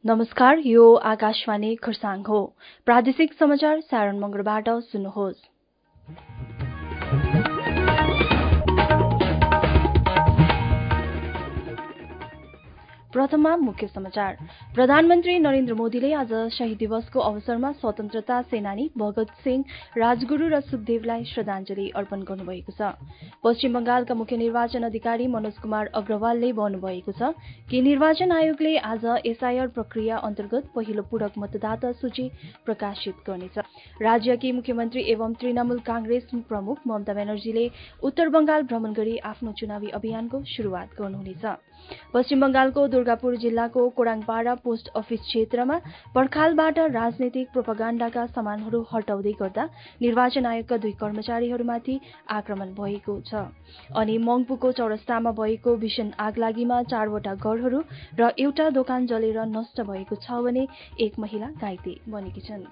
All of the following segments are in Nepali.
नमस्कार, यो आकाशवाणी खरसाङ हो। प्रादेशिक समाचार सारण मंगलबाट सुन्नुहोस्। प्रथममा मुख्य समाचार। प्रधानमन्त्री नरेन्द्र मोदीले आज शहीद दिवसको अवसरमा स्वतन्त्रता सेनानी भगत सिंह, राजगुरू र सुखदेवलाई श्रद्धाञ्जली अर्पण गर्नुभएको छ। पश्चिम बंगालका मुख्य निर्वाचन अधिकारी मनोज कुमार अग्रवालले भन्नुभएको छ कि निर्वाचन आयोगले आज एसआईआर प्रक्रिया अन्तर्गत पहिलो पूरक मतदाता सूची प्रकाशित गर्नेछ। राज्यकी मुख्यमन्त्री एवं तृणमूल कांग्रेस प्रमुख ममता ब्यानर्जीले उत्तर बंगाल भ्रमण गरी आफ्नो चुनावी अभियानको शुरूआत गर्नुहुनेछ। पश्चिम बंगालको दुर्गापुर जिल्लाको कोराङपाडा पोस्ट अफिस क्षेत्रमा पर्खालबाट राजनैतिक प्रोपागाण्डाका सामानहरू हटाउँदै गर्दा निर्वाचन आयोगका 2 कर्मचारीहरूमाथि आक्रमण भएको छ। अनि मंगपुको चौरस्तामा भएको भीषण आगलागीमा 4 वटा घरहरू र एउटा दोकान जलेर नष्ट भएको छ भने 1 महिला घाइते बनेकी छन्।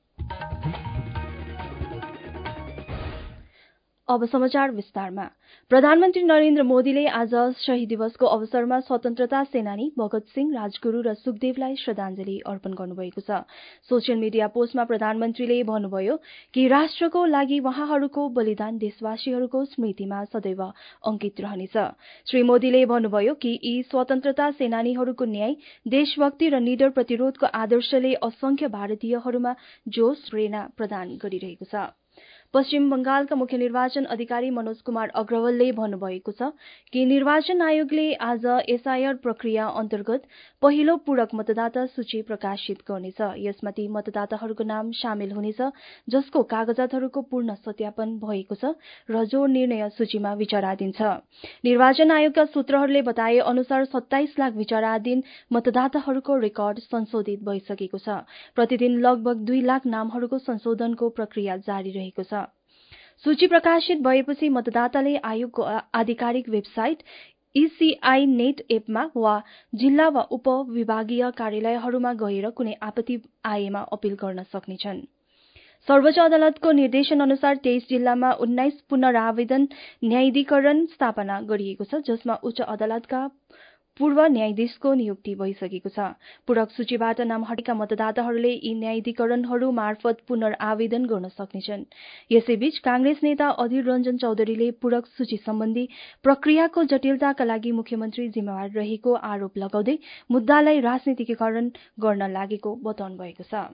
अब समाचार विस्तारमा। प्रधानमन्त्री नरेन्द्र मोदीले आज शहीद दिवसको अवसरमा स्वतन्त्रता सेनानी भगत सिंह, राजगुरू र सुखदेवलाई श्रद्धाञ्जली अर्पण गर्नुभएको छ। सोसियल मिडिया पोस्टमा प्रधानमन्त्रीले भन्नुभयो कि राष्ट्रको लागि वहाँहरूको बलिदान देशवासीहरूको स्मृतिमा सदैव अंकित रहनेछ। श्री मोदीले भन्नुभयो कि यी स्वतन्त्रता सेनानीहरूको न्याय, देशभक्ति र निडर प्रतिरोधको आदर्शले असंख्य भारतीयहरूमा जोश, प्रेरणा प्रदान गरिरहेको छ। पश्चिम बंगालका मुख्य निर्वाचन अधिकारी मनोज कुमार अग्रवालले भन्नुभएको छ कि निर्वाचन आयोगले आज एसआईआर प्रक्रिया अन्तर्गत पहिलो पूरक मतदाता सूची प्रकाशित गर्नेछ। यसमा ती मतदाताहरूको नाम सामेल हुनेछ जसको कागजातहरूको पूर्ण सत्यापन भएको छ र जो निर्णय सूचीमा विचाराधीन छ। निर्वाचन आयोगका सूत्रहरूले बताए अनुसार 27 लाख विचाराधीन मतदाताहरूको रेकर्ड संशोधित भइसकेको छ। प्रतिदिन लगभग 2 लाख नामहरूको संशोधनको प्रक्रिया जारी रहेको छ। सूची प्रकाशित भएपछि मतदाताले आयोगको आधिकारिक वेबसाइट ECI नेट एपमा वा जिल्ला वा उपविभागीय कार्यालयहरूमा गएर कुनै आपत्ति आएमा अपील गर्न सक्नेछन्। सर्वोच्च अदालतको निर्देशन अनुसार 23 जिल्लामा 19 पुनरावेदन न्यायाधिकरण स्थापना गरिएको छ जसमा उच्च अदालतका पूर्व न्यायाधीशको नियुक्ति भइसकेको छ। पूरक सूचीबाट नाम हटेका मतदाताहरूले यी न्यायाधिकरणहरू मार्फत पुनरावेदन गर्न सक्नेछन्। यसैबीच कांग्रेस नेता अधीर रञ्जन चौधरीले पूरक सूची सम्बन्धी प्रक्रियाको जटिलताका लागि मुख्यमन्त्री जिम्मेवार रहेको आरोप लगाउँदै मुद्दालाई राजनीतिकीकरण गर्न लागेको बताउनु भएको छ।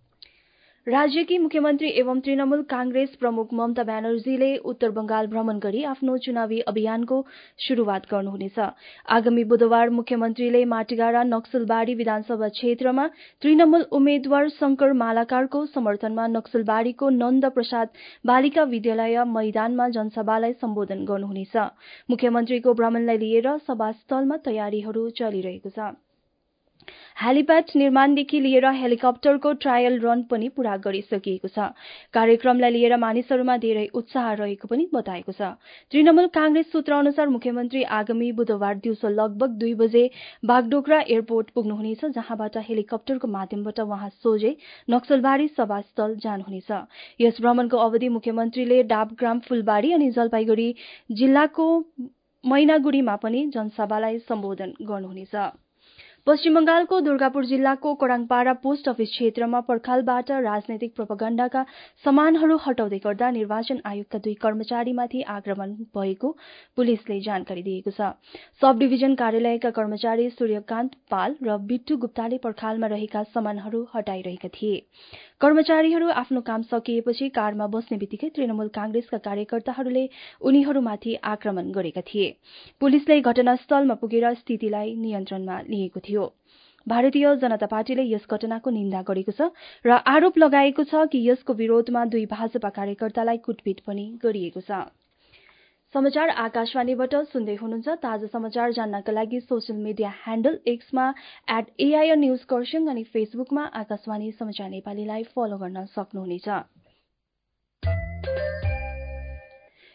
राज्यकी मुख्यमन्त्री एवं तृणमूल कांग्रेस प्रमुख ममता ब्यानर्जीले उत्तर बंगाल भ्रमण गरी आफ्नो चुनावी अभियानको शुरूआत गर्नुहुनेछ। आगामी बुधबार मुख्यमन्त्रीले माटीगाड़ा नक्सलबाड़ी विधानसभा क्षेत्रमा तृणमूल उम्मेद्वार शंकर मालाकारको समर्थनमा नक्सलबाड़ीको नन्द प्रसाद बालिका विद्यालय मैदानमा जनसभालाई सम्बोधन गर्नुहुनेछ। मुख्यमन्त्रीको भ्रमणलाई लिएर सभास्थलमा तयारीहरू चलिरहेको छ। हेलिप्याड निर्माणदेखि लिएर हेलिकप्टरको ट्रायल रन पनि पूरा गरिसकिएको छ। कार्यक्रमलाई लिएर मानिसहरूमा धेरै उत्साह रहेको पनि बताएको छ। तृणमूल कांग्रेस सूत्र अनुसार मुख्यमन्त्री आगामी बुधबार दिउँसो लगभग 2 बजे बागडोगरा एयरपोर्ट पुग्नुहुनेछ जहाँबाट हेलिकप्टरको माध्यमबाट उहाँ सोझै नक्सलबाड़ी सभास्थल जानुहुनेछ। यस भ्रमणको अवधि मुख्यमन्त्रीले डाबग्राम, फूलबाड़ी अनि जलपाईगुड़ी जिल्लाको मैनागुड़ीमा पनि जनसभालाई सम्बोधन गर्नुहुनेछ। पश्चिम बंगालको दुर्गापुर जिल्लाको कोराङपाडा पोस्ट अफिस क्षेत्रमा पर्खालबाट राजनैतिक प्रोपागाण्डाका सामानहरू हटाउँदै गर्दा निर्वाचन आयोगका 2 कर्मचारीमाथि आक्रमण भएको पुलिसले जानकारी दिएको छ। सब डिभिजन कार्यालयका कर्मचारी सूर्यकान्त पाल र बिट्टु गुप्ताले पर्खालमा रहेका सामानहरू हटाइरहेका थिए। कर्मचारीहरू आफ्नो काम सकिएपछि कारमा बस्ने बित्तिकै तृणमूल कांग्रेसका कार्यकर्ताहरूले उनीहरूमाथि आक्रमण गरेका थिए। पुलिसले घटनास्थलमा पुगेर स्थितिलाई नियन्त्रणमा लिएको थियो। भारतीय जनता पार्टीले यस घटनाको निन्दा गरेको छ र आरोप लगाएको छ कि यसको विरोधमा 2 भाजपा कार्यकर्तालाई कुटपिट पनि गरिएको छ। समाचार आकाशवाणीबाट सुन्दै हुनुहुन्छ। ताजा समाचार जान्नका लागि सोशल मिडिया ह्यान्डल एक्समा @AIR न्यूज खरसाङ अनि फेसबुकमा आकाशवाणी समाचार नेपालीलाई फलो गर्न सक्नुहुनेछ।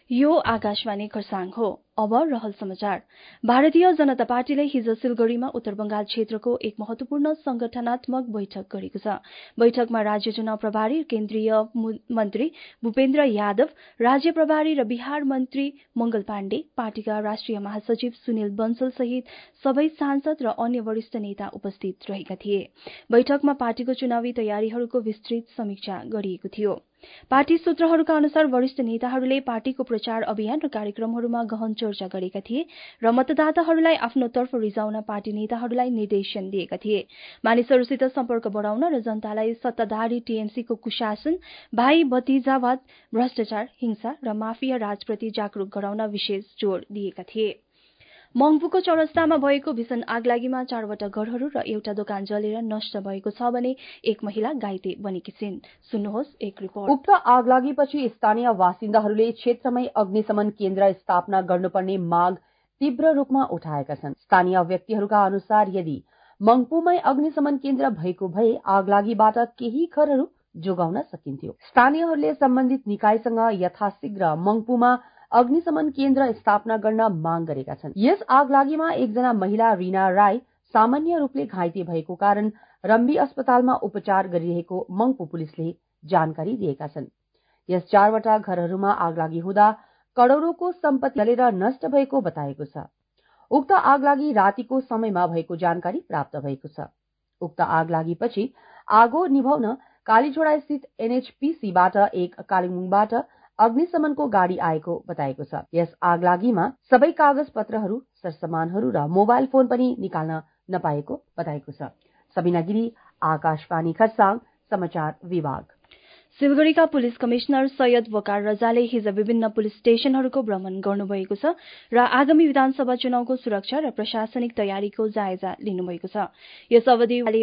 यो आकाशवाणी खरसाङ हो। अब रहल समाचार। भारतीय जनता पार्टीले हिजो सिलगढ़ीमा उत्तर बंगाल क्षेत्रको एक महत्वपूर्ण संगठनात्मक बैठक गरेको छ। बैठकमा राज्य चुनाव प्रभारी केन्द्रीय मन्त्री भूपेन्द्र यादव, राज्य प्रभारी र बिहार मन्त्री मंगल पाण्डे, पार्टीका राष्ट्रिय महासचिव सुनिल बन्सल सहित सबै सांसद र अन्य वरिष्ठ नेता उपस्थित रहेका थिए। बैठकमा पार्टीको चुनावी तयारीहरूको विस्तृत समीक्षा गरिएको थियो। पार्टी सूत्रहरूका अनुसार वरिष्ठ नेताहरूले पार्टीको प्रचार अभियान र कार्यक्रमहरूमा गहन चर्चा गरेका थिए र मतदाताहरूलाई आफ्नो तर्फ रिजाउन पार्टी नेताहरूलाई निर्देशन दिएका थिए। मानिसहरूसित सम्पर्क बढ़ाउन र जनतालाई सत्ताधारी टीएमसीको कुशासन, भाइ भतिजावाद, भ्रष्टाचार, हिंसा र माफिया राजप्रति जागरूक गराउन विशेष जोड़ दिएका थिए। मंगपुको चौरस्तामा भएको भीषण आगलागीमा 4वटा घरहरू र एउटा दोकान जलेर नष्ट भएको छ भने एक महिला घाइते बनेकी छिन्। सुन्नुहोस् एक रिपोर्ट। उक्त आगलागीपछि स्थानीय बासिन्दाहरूले क्षेत्रमै अग्निशमन केन्द्र स्थापना गर्नुपर्ने माग तीव्र रूपमा उठाएका छन्। स्थानीय व्यक्तिहरूका अनुसार यदि मंगपुमै अग्निशमन केन्द्र भएको भए आगलागीबाट केही घरहरू जोगाउन सकिन्थ्यो। स्थानीयहरूले सम्बन्धित निकायसँग यथाशीघ्र मंगपुमा अग्निशमन केन्द्र स्थापना गर्न माग गरेका छन्। यस आगलागीमा एकजना महिला रीना राई सामान्य रूपले घाइते भएको कारण रम्बी अस्पतालमा उपचार गरिरहेको मंगपु पुलिसले जानकारी दिएका छन्। यस 4वटा घरहरूमा आगलागी हुँदा करोड़ौंको सम्पत्ति जलेर नष्ट भएको बताएको छ। उक्त आगलागी रातिको समयमा भएको जानकारी प्राप्त भएको छ। उक्त आगलागीपछि आगो निभाउन कालीझोडा स्थित एनएचपीसीबाट एक कालेबुङबाट अग्निशमनको गाड़ी आएको बताएको छ। यस आगलागीमा सबै कागज पत्रहरू, सरसामानहरू र मोबाइल फोन पनि निकाल्न नपाएको बताएको छ। सबिना गिरी, आकाशवाणी खरसाङ, समाचार विभाग। सिलगढ़ीका पुलिस कमिश्नर सैयद वकार रजाले हिज विभिन्न पुलिस स्टेशनहरूको भ्रमण गर्नुभएको छ र आगामी विधानसभा चुनावको सुरक्षा र प्रशासनिक तयारीको जायजा लिनुभएको छ। यस अवधि उहाँले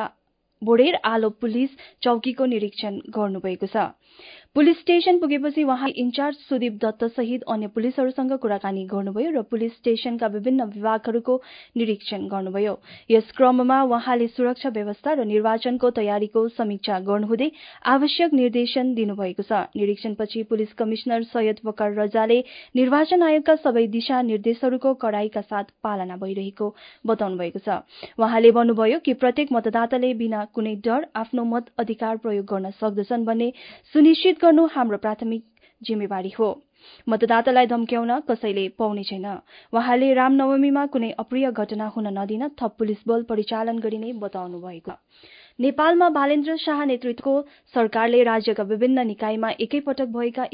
बोडेर आलो पुलिस चौकीको निरीक्षण गर्नुभएको छ। पुलिस स्टेशन पुगेपछि उहाँ इन्चार्ज सुदीप दत्त सहित अन्य पुलिसहरूसँग कुराकानी गर्नुभयो र पुलिस स्टेशनका विभिन्न विभागहरूको निरीक्षण गर्नुभयो। यस क्रममा उहाँले सुरक्षा व्यवस्था र निर्वाचनको तयारीको समीक्षा गर्नुहुँदै आवश्यक निर्देशन दिनुभएको छ। निरीक्षणपछि पुलिस कमिश्नर सैयद वकार रजाले निर्वाचन आयोगका सबै दिशा निर्देशहरूको कडाईका साथ पालना भइरहेको बताउनु भएको छ। उहाँले भन्नुभयो कि प्रत्येक मतदाताले बिना कुनै डर आफ्नो मत अधिकार प्रयोग गर्न सक्दछन् भन्ने सुनिश्चित गर्नु हाम्रो प्राथमिक जिम्मेवारी हो। मतदातालाई धम्क्याउन कसैले पाउने छैन। उहाँले रामनवमीमा कुनै अप्रिय घटना हुन नदिन थप पुलिस बल परिचालन गरिने बताउनु भएको। नेपालमा बालेन्द्र शाह नेतृत्वको सरकारले राज्यका विभिन्न निकायमा एकैपटक भएका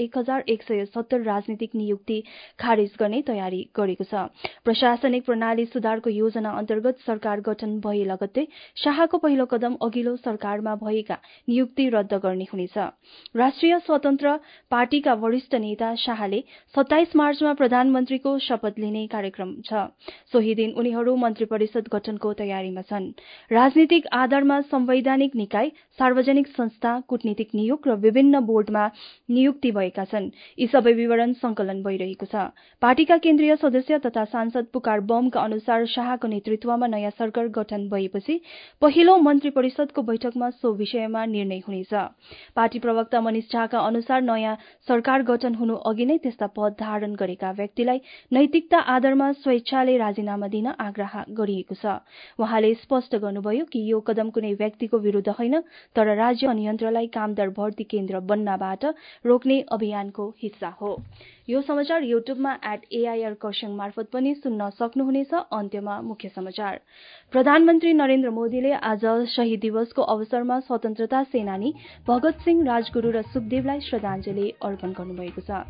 1170 राजनीतिक नियुक्ति खारेज गर्ने तयारी गरेको छ। प्रशासनिक प्रणाली सुधारको योजना अन्तर्गत सरकार गठन भए लगत्तै शाहको पहिलो कदम अघिल्लो सरकारमा भएका नियुक्ति रद्द गर्ने हुनेछ। राष्ट्रिय स्वतन्त्र पार्टीका वरिष्ठ नेता शाहले 27 मार्चमा प्रधानमन्त्रीको शपथ लिने कार्यक्रम छ। सोही दिन उनीहरू मन्त्री परिषद गठनको तयारीमा छन्। राजनीतिक आधारमा संवैधानिक निकाय, सार्वजनिक संस्था, कूटनीतिक नियोग र विभिन्न बोर्डमा नियुक्ति भएका छन्। यी सबै विवरण संकलन भइरहेको छ। पार्टीका केन्द्रीय सदस्य तथा सांसद पुकार बमका अनुसार शाहको नेतृत्वमा नयाँ सरकार गठन भएपछि पहिलो मन्त्री परिषदको बैठकमा सो विषयमा निर्णय हुनेछ। पार्टी प्रवक्ता मनिष झाका अनुसार नयाँ सरकार गठन हुनु अघि नै त्यस्ता पद धारण गरेका व्यक्तिलाई नैतिकता आधारमा स्वेच्छाले राजीनामा दिन आग्रह गरिएको छ। उहाँले स्पष्ट गर्नुभयो कि यो कदम कुनै व्यक्तिको विरुद्ध होइन, तर राज्य नियन्त्रलाई कामदार भर्ती केन्द्र बन्नबाट रोक्ने अभियानको हिस्सा हो। यो समाचार युट्युबमा @AIR खरसाङ मार्फत पनि सुन्न सक्नुहुनेछ। अन्त्यमा मुख्य समाचार। प्रधानमन्त्री नरेन्द्र मोदीले आज शहीद दिवसको अवसरमा स्वतन्त्रता सेनानी भगत सिंह, राजगुरू र सुखदेवलाई श्रद्धाञ्जली अर्पण गर्नुभएको छ।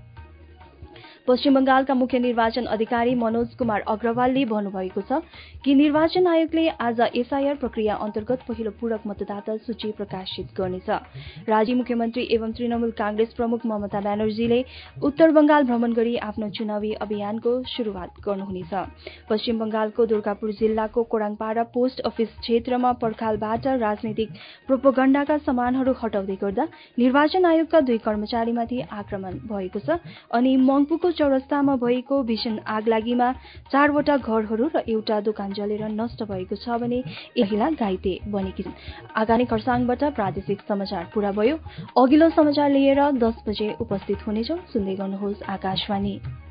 पश्चिम बंगालका मुख्य निर्वाचन अधिकारी मनोज कुमार अग्रवालले भन्नुभएको छ कि निर्वाचन आयोगले आज एसआईआर प्रक्रिया अन्तर्गत पहिलो पूरक मतदाता सूची प्रकाशित गर्नेछ। राज्य मुख्यमन्त्री एवं तृणमूल कांग्रेस प्रमुख ममता ब्यानर्जीले उत्तर बंगाल भ्रमण गरी आफ्नो चुनावी अभियानको शुरूआत गर्नुहुनेछ। पश्चिम बंगालको दुर्गापुर जिल्लाको कोराङपाडा पोस्ट अफिस क्षेत्रमा पर्खालबाट राजनीतिक प्रोपोगण्डाका सामानहरू हटाउँदै गर्दा निर्वाचन आयोगका 2 कर्मचारीमाथि आक्रमण भएको छ अनि मंगपुको चौरस्तामा भएको भीषण आगलागीमा 4वटा घरहरू र एउटा दोकान जलेर नष्ट भएको छ भने एक महिला घाइते बनेकी छन्। आगामी खरसाङबाट प्रादेशिक समाचार पूरा भयो। अघिल्लो समाचार लिएर 10 बजे उपस्थित हुनेछौं। सुन्दै गर्नुहोस् आकाशवाणी।